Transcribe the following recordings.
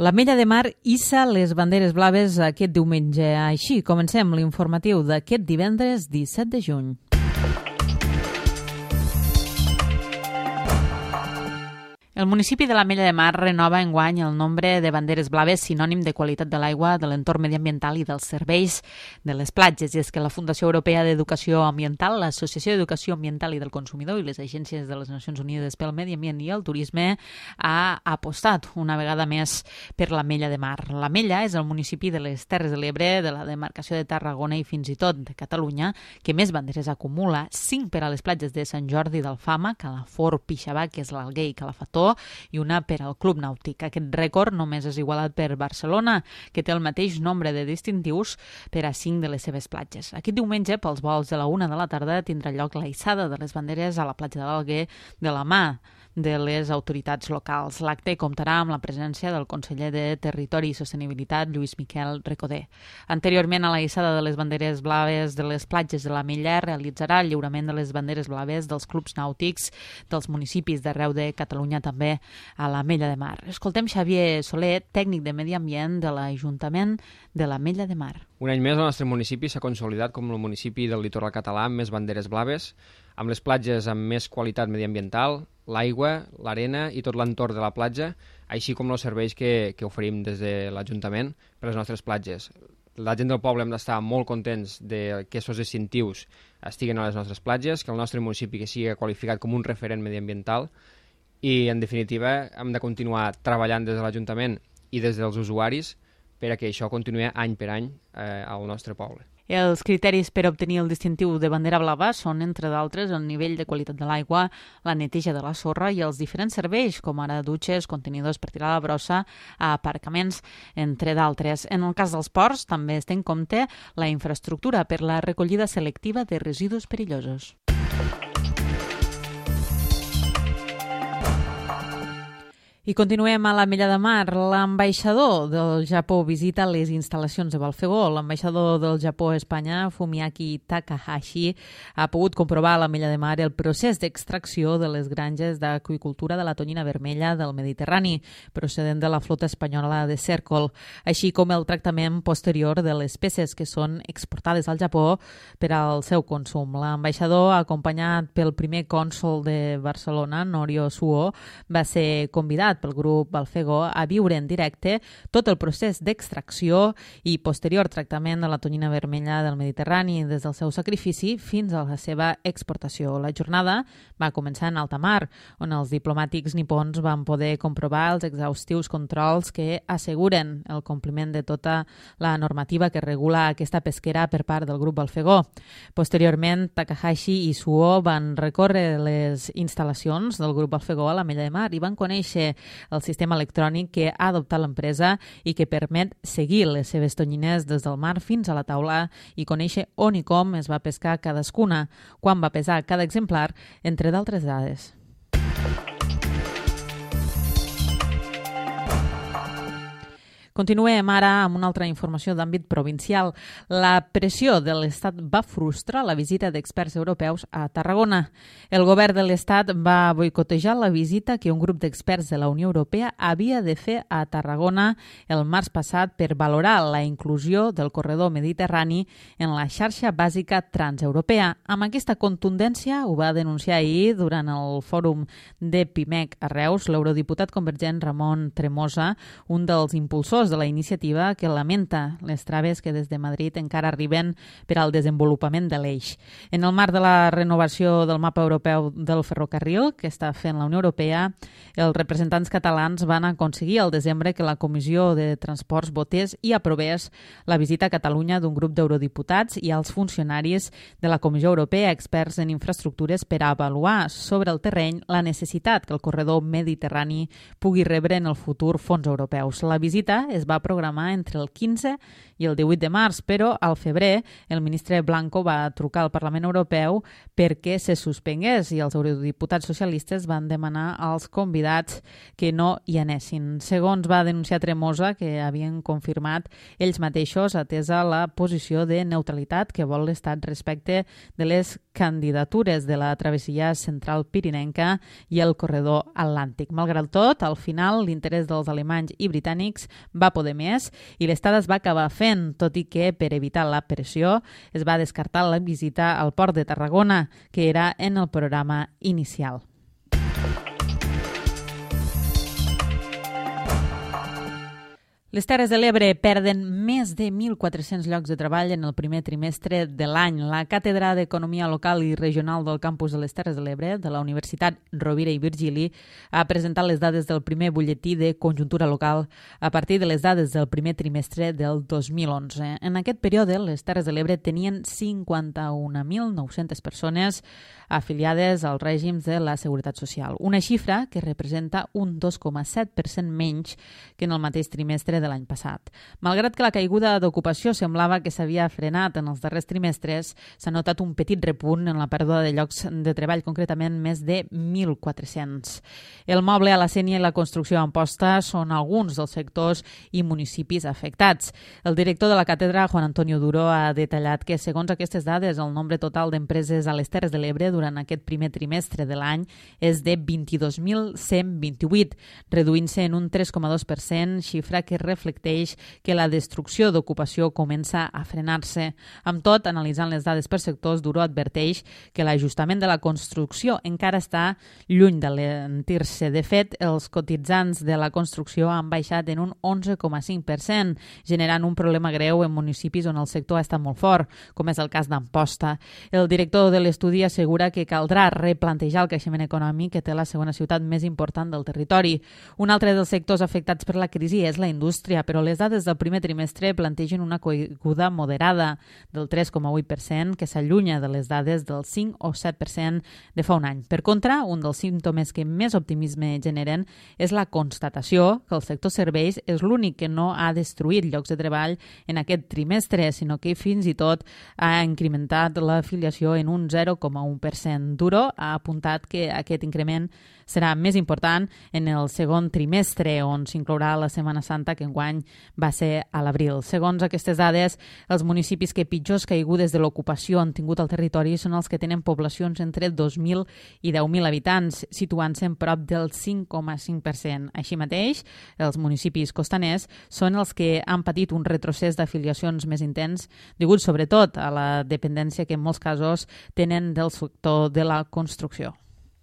L'Ametlla de Mar hissa les banderes blaves aquest diumenge. Així comencem l'informatiu d'aquest divendres 17 de juny. El municipi de l'Ametlla de Mar renova enguany el nombre de banderes blaves sinònim de qualitat de l'aigua, de l'entorn mediambiental i dels serveis de les platges. I és que la Fundació Europea d'Educació Ambiental, l'Associació d'Educació Ambiental i del Consumidor i les agències de les Nacions Unides pel Medi Ambient i el Turisme ha apostat una vegada més per l'Ametlla de Mar. L'Ametlla és el municipi de les Terres de l'Ebre, de la demarcació de Tarragona i fins i tot de Catalunya que més banderes acumula, 5 per a les platges de Sant Jordi d'Alfama, Calafort, Pixabà, que és l'Alguer i Calafató, i una per al Club Nàutic. Aquest rècord només és igualat per Barcelona, que té el mateix nombre de distintius per a 5 de les seves platges. Aquest diumenge, pels vols de la 1 de la tarda, tindrà lloc la hissada de les banderes a la platja de l'Alguer de la mà de les autoritats locals. L'acte comptarà amb la presència del conseller de Territori i Sostenibilitat, Lluís Miquel Recoder. Anteriorment a la hissada de les banderes blaves de les platges de l'Ametlla, realitzarà el lliurament de les banderes blaves dels clubs nàutics dels municipis d'arreu de Catalunya, també a l'Ametlla de Mar. Escoltem Xavier Soler, tècnic de Medi Ambient de l'Ajuntament de l'Ametlla de Mar. Un any més el nostre municipi s'ha consolidat com el municipi del litoral català amb més banderes blaves, amb les platges amb més qualitat mediambiental, l'aigua, l'arena i tot l'entorn de la platja, així com els serveis que oferim des de l'Ajuntament per a les nostres platges. La gent del poble hem d'estar molt contents de que aquests distintius estiguen a les nostres platges, que el nostre municipi que sigui qualificat com un referent mediambiental i, en definitiva, hem de continuar treballant des de l'Ajuntament i des dels usuaris per a que això continuï any per any al nostre poble. Els criteris per obtenir el distintiu de bandera blava són, entre d'altres, el nivell de qualitat de l'aigua, la neteja de la sorra i els diferents serveis, com ara dutxes, contenidors per tirar la brossa, aparcaments, entre d'altres. En el cas dels ports, també es té en compte la infraestructura per la recollida selectiva de residus perillosos. I continuem a l'Ametlla de Mar. L'ambaixador del Japó visita les instal·lacions de Balfegó. L'ambaixador del Japó a Espanya, Fumiaki Takahashi, ha pogut comprovar a l'Ametlla de Mar el procés d'extracció de les granges d'aqüicultura de la tonyina vermella del Mediterrani, procedent de la flota espanyola de Cèrcol, així com el tractament posterior de les peces que són exportades al Japó per al seu consum. L'ambaixador, acompanyat pel primer cònsol de Barcelona, Norio Suo, va ser convidat pel grup Balfegó a viure en directe tot el procés d'extracció i posterior tractament de la tonyina vermella del Mediterrani des del seu sacrifici fins a la seva exportació. La jornada va començar en alta mar, on els diplomàtics nipons van poder comprovar els exhaustius controls que asseguren el compliment de tota la normativa que regula aquesta pesquera per part del grup Balfegó. Posteriorment, Takahashi i Suo van recórrer les instal·lacions del grup Balfegó a l'Ametlla de Mar i van conèixer el sistema electrònic que ha adoptat l'empresa i que permet seguir les seves tonyines des del mar fins a la taula i conèixer on i com es va pescar cadascuna, quan va pesar cada exemplar, entre d'altres dades. Continuem ara amb una altra informació d'àmbit provincial. La pressió de l'Estat va frustrar la visita d'experts europeus a Tarragona. El govern de l'Estat va boicotejar la visita que un grup d'experts de la Unió Europea havia de fer a Tarragona el març passat per valorar la inclusió del corredor mediterrani en la xarxa bàsica transeuropea. Amb aquesta contundència ho va denunciar ahir durant el fòrum de PIMEC a Reus l'eurodiputat convergent Ramon Tremosa, un dels impulsors de la iniciativa, que lamenta les traves que des de Madrid encara arriben per al desenvolupament de l'eix. En el marc de la renovació del mapa europeu del ferrocarril que està fent la Unió Europea, els representants catalans van aconseguir al desembre que la Comissió de Transports votés i aprovés la visita a Catalunya d'un grup d'eurodiputats i als funcionaris de la Comissió Europea, experts en infraestructures, per a avaluar sobre el terreny la necessitat que el corredor mediterrani pugui rebre en el futur fons europeus. La visita es va programar entre el 15 i el 18 de març, però al febrer el ministre Blanco va trucar al Parlament Europeu perquè se suspengués i els eurodiputats socialistes van demanar als convidats que no hi anessin. Segons va denunciar Tremosa, que havien confirmat ells mateixos atesa la posició de neutralitat que vol l'Estat respecte de les candidatures de la travessia central pirinenca i el corredor atlàntic. Malgrat tot, al final l'interès dels alemanys i britànics va poder més i l'Estat es va acabar fent, tot i que per evitar la pressió es va descartar la visita al port de Tarragona, que era en el programa inicial. Les Terres de l'Ebre perden més de 1.400 llocs de treball en el primer trimestre de l'any. La Càtedra d'Economia Local i Regional del Campus de les Terres de l'Ebre, de la Universitat Rovira i Virgili, ha presentat les dades del primer butlletí de conjuntura local a partir de les dades del primer trimestre del 2011. En aquest període, les Terres de l'Ebre tenien 51.900 persones afiliades als règims de la Seguretat Social, una xifra que representa un 2,7% menys que en el mateix trimestre de l'any passat. Malgrat que la caiguda d'ocupació semblava que s'havia frenat en els darrers trimestres, s'ha notat un petit repunt en la pèrdua de llocs de treball, concretament més de 1.400. El moble, a la sénia i la construcció a Amposta són alguns dels sectors i municipis afectats. El director de la càtedra, Juan Antonio Duro, ha detallat que, segons aquestes dades, el nombre total d'empreses a les Terres de l'Ebre durant aquest primer trimestre de l'any és de 22.128, reduint-se en un 3,2%, xifra que reflecteix que la destrucció d'ocupació comença a frenar-se. Amb tot, analitzant les dades per sectors, Duro adverteix que l'ajustament de la construcció encara està lluny de lentir-se. De fet, els cotitzants de la construcció han baixat en un 11,5%, generant un problema greu en municipis on el sector ha estat molt fort, com és el cas d'Amposta. El director de l'estudi assegura que caldrà replantejar el creixement econòmic que té la segona ciutat més important del territori. Un altre dels sectors afectats per la crisi és la indústria, però les dades del primer trimestre plantegen una caiguda moderada del 3,8%, que s'allunya de les dades del 5 o 7% de fa un any. Per contra, un dels símptomes que més optimisme generen és la constatació que el sector serveis és l'únic que no ha destruït llocs de treball en aquest trimestre, sinó que fins i tot ha incrementat l'afiliació en un 0,1%. Duro ha apuntat que aquest increment serà més important en el segon trimestre, on s'inclourà la Setmana Santa, que enguany va ser a l'abril. Segons aquestes dades, els municipis que pitjors caigudes de l'ocupació han tingut al territori són els que tenen poblacions entre 2.000 i 10.000 habitants, situant-se en prop del 5,5%. Així mateix, els municipis costaners són els que han patit un retrocés d'afiliacions més intens, degut sobretot a la dependència que en molts casos tenen del sector de la construcció.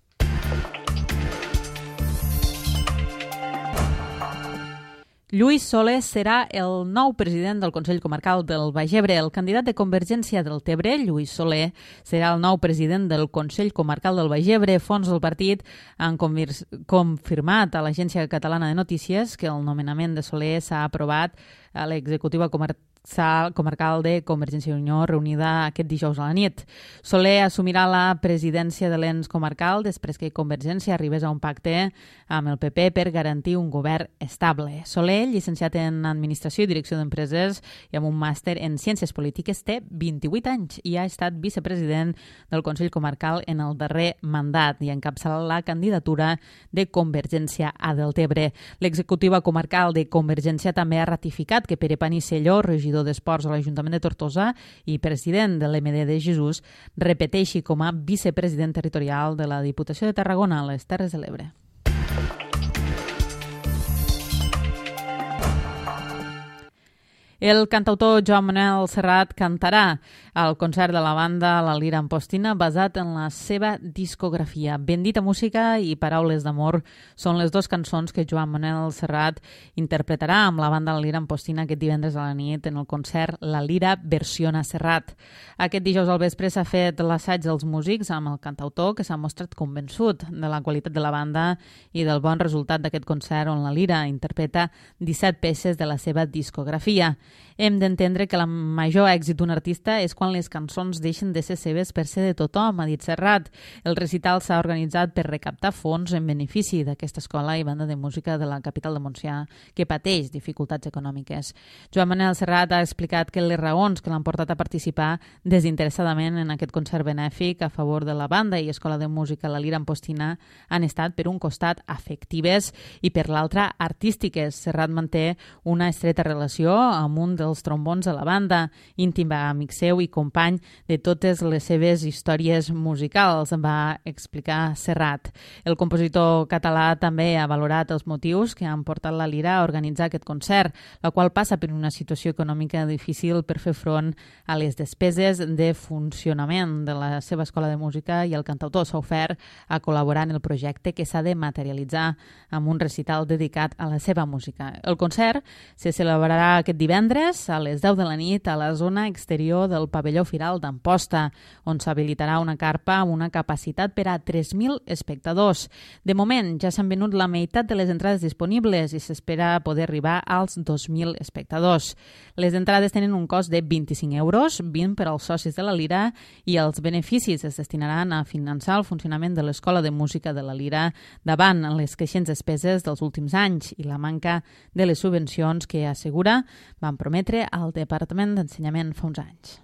Lluís Solé serà el nou president del Consell Comarcal del Baix Ebre. El candidat de Convergència del Tebre, Lluís Solé, serà el nou president del Consell Comarcal del Baix Ebre. Fonts del partit han confirmat a l'Agència Catalana de Notícies que el nomenament de Solé s'ha aprovat a l'executiva comarcal de Convergència i Unió reunida aquest dijous a la nit. Solé assumirà la presidència de l'ens comarcal després que Convergència arribés a un pacte amb el PP per garantir un govern estable. Solé, llicenciat en Administració i Direcció d'Empreses i amb un màster en Ciències Polítiques, té 28 anys i ha estat vicepresident del Consell Comarcal en el darrer mandat i encapçala la candidatura de Convergència a Deltebre. L'executiva comarcal de Convergència també ha ratificat que Pere Panicelló, regidor d'Esports a l'Ajuntament de Tortosa i president de l'MD de Jesús, repeteixi com a vicepresident territorial de la Diputació de Tarragona a les Terres de l'Ebre. El cantautor Joan Manel Serrat cantarà al concert de la banda La Lira Ampostina basat en la seva discografia. Bendita música i Paraules d'amor són les dues cançons que Joan Manel Serrat interpretarà amb la banda La Lira Ampostina aquest divendres a la nit en el concert La Lira versiona Serrat. Aquest dijous al vespre s'ha fet l'assaig dels músics amb el cantautor, que s'ha mostrat convençut de la qualitat de la banda i del bon resultat d'aquest concert on La Lira interpreta 17 peces de la seva discografia. Hem d'entendre que el major èxit d'un artista és quan quan les cançons deixen de ser seves per ser de tothom, ha dit Serrat. El recital s'ha organitzat per recaptar fons en benefici d'aquesta escola i banda de música de la capital de Montsià, que pateix dificultats econòmiques. Joan Manel Serrat ha explicat que les raons que l'han portat a participar desinteressadament en aquest concert benèfic a favor de la banda i escola de música La Lira Ampostina han estat, per un costat, afectives i per l'altre, artístiques. Serrat manté una estreta relació amb un dels trombons de la banda, íntim amic seu i company de totes les seves històries musicals, va explicar Serrat. El compositor català també ha valorat els motius que han portat la Lira a organitzar aquest concert, la qual passa per una situació econòmica difícil per fer front a les despeses de funcionament de la seva escola de música, i el cantautor s'ha ofert a col·laborar en el projecte, que s'ha de materialitzar amb un recital dedicat a la seva música. El concert se celebrarà aquest divendres a les 10 de la nit a la zona exterior del pavelló Firal d'Amposta, on s'habilitarà una carpa amb una capacitat per a 3.000 espectadors. De moment ja s'han venut la meitat de les entrades disponibles i s'espera poder arribar als 2.000 espectadors. Les entrades tenen un cost de 25 euros, 20 per als socis de la Lira, i els beneficis es destinaran a finançar el funcionament de l'Escola de Música de la Lira davant les creixents despeses dels últims anys i la manca de les subvencions que, assegura, van prometre al Departament d'Ensenyament fa uns anys.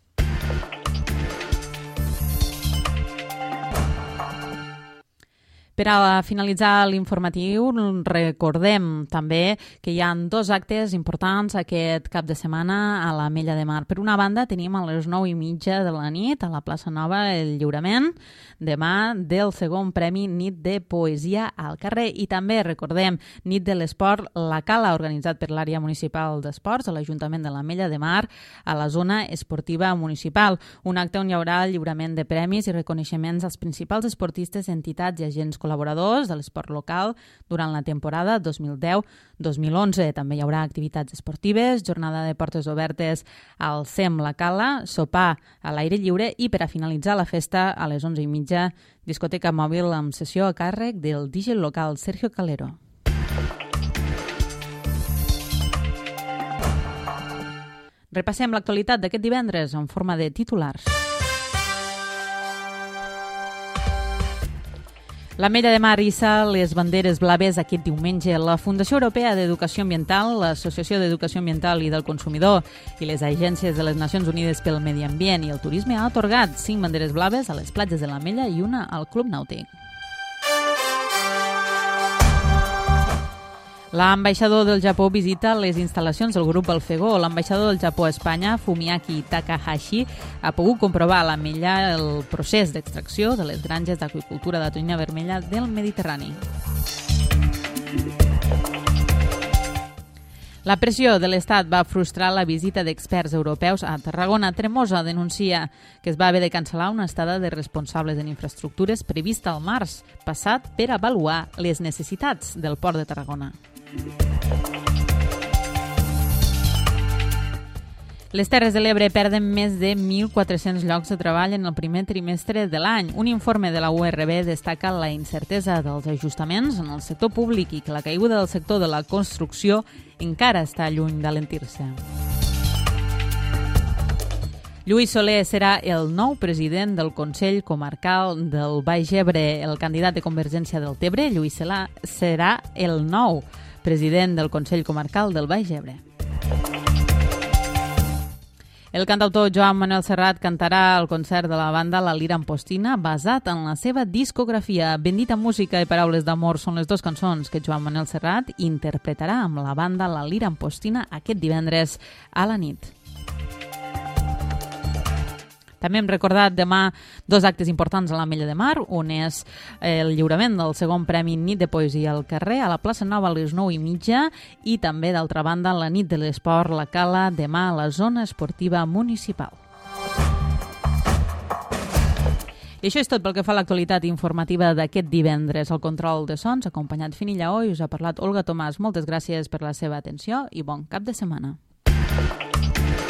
Per a finalitzar l'informatiu, recordem també que hi ha 2 actes importants aquest cap de setmana a l'Ametlla de Mar. Per una banda, tenim a les 9:30 de la nit a la plaça Nova el lliurament demà del segon Premi Nit de Poesia al carrer, i també recordem Nit de l'Esport La Cala, organitzat per l'àrea municipal d'esports de l'Ajuntament de l'Ametlla de Mar a la zona esportiva municipal. Un acte on hi haurà el lliurament de premis i reconeixements als principals esportistes, entitats i agents col·laboradors de l'esport local durant la temporada 2010-2011. També hi haurà activitats esportives, jornada de portes obertes al SEM La Cala, sopar a l'aire lliure i, per a finalitzar la festa, a les 11:30, discoteca mòbil amb sessió a càrrec del DJ local Sergio Calero. Repassem l'actualitat d'aquest divendres en forma de titulars. L'Ametlla de Mar hissa les banderes blaves aquest diumenge. La Fundació Europea d'Educació Ambiental, l'Associació d'Educació Ambiental i del Consumidor i les agències de les Nacions Unides pel Medi Ambient i el Turisme ha atorgat 5 banderes blaves a les platges de l'Ametlla i una al Club Nàutic. L'ambaixador del Japó visita les instal·lacions del grup Alfegó. L'ambaixador del Japó a Espanya, Fumiaki Takahashi, ha pogut comprovar a l'Ametlla el procés d'extracció de les granges d'aqüicultura de tonyina vermella del Mediterrani. La pressió de l'Estat va frustrar la visita d'experts europeus a Tarragona. Tremosa denuncia que es va haver de cancel·lar una estada de responsables en infraestructures prevista al març passat per avaluar les necessitats del Port de Tarragona. Les Terres de l'Ebre perden més de 1.400 llocs de treball en el primer trimestre de l'any. Un informe de la URB destaca la incertesa dels ajustaments en el sector públic i que la caiguda del sector de la construcció encara està lluny d'alentir-se. Lluís Soler serà el nou president del Consell Comarcal del Baix Ebre. El candidat de Convergència del Tebre, Lluís Soler, serà el nou president del Consell Comarcal del Baix Ebre. El cantautor Joan Manel Serrat cantarà al concert de la banda La Lira Ampostina basat en la seva discografia. Bendita música i paraules d'amor són les 2 cançons que Joan Manel Serrat interpretarà amb la banda La Lira Ampostina aquest divendres a la nit. També hem recordat demà 2 actes importants a l'Ametlla de Mar. Un és el lliurament del segon Premi Nit de Poesia al carrer a la plaça Nova a les 9:30 i també, d'altra banda, la nit de l'esport La Cala demà a la zona esportiva municipal. I això és tot pel que fa a l'actualitat informativa d'aquest divendres. El control de sons, acompanyat Fini Lleó, i us ha parlat Olga Tomàs. Moltes gràcies per la seva atenció i bon cap de setmana.